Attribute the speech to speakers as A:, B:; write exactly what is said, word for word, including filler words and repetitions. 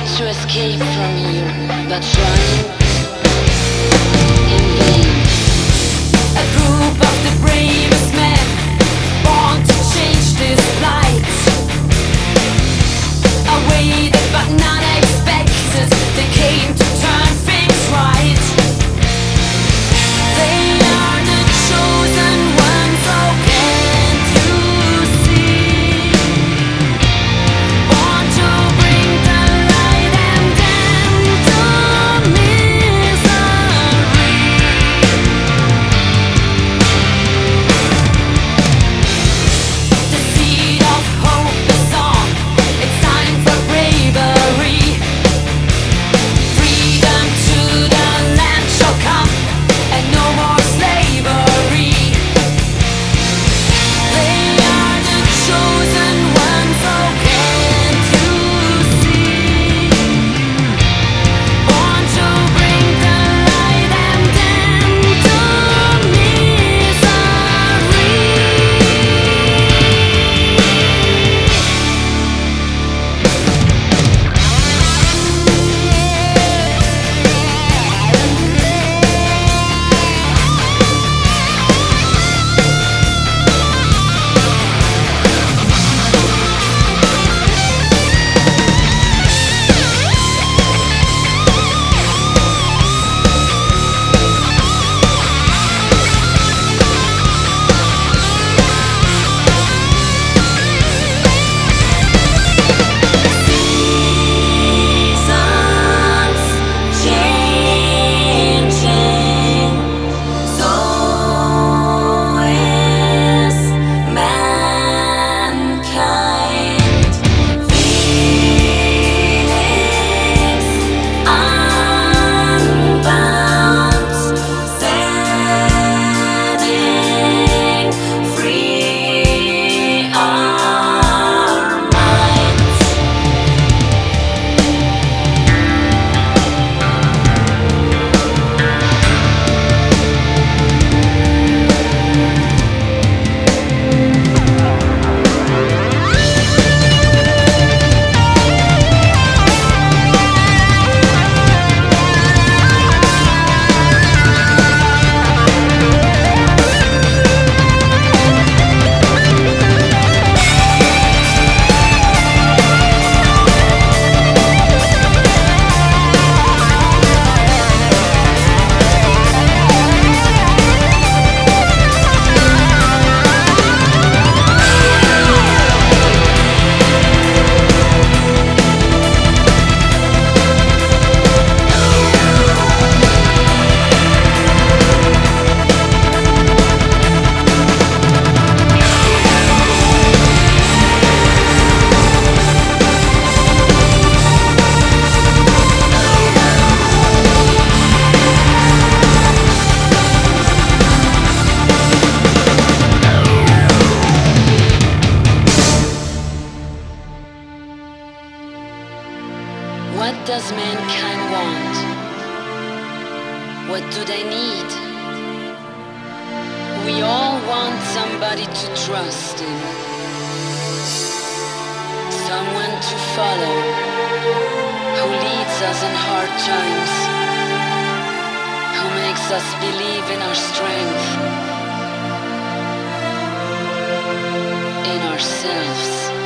A: to escape from here, but trying in vain.
B: A group of the bravest men born to change this plight. Awaited but not expected, they came to turn things right. They are the chosen ones, oh can't you see? Born to bring the light and end the misery. The seed of hope is on, it's time for bravery. Freedom to the land shall come, and no more slavery. They are the chosen ones, oh can't you see? Born to bring the light and end the misery. Seasons changing, so is mankind. Feelings unbound, setting free our minds.
A: What does mankind want? What do they need? We all want somebody to trust in, someone to follow, who leads us in hard times, who makes us believe in our strength, in ourselves.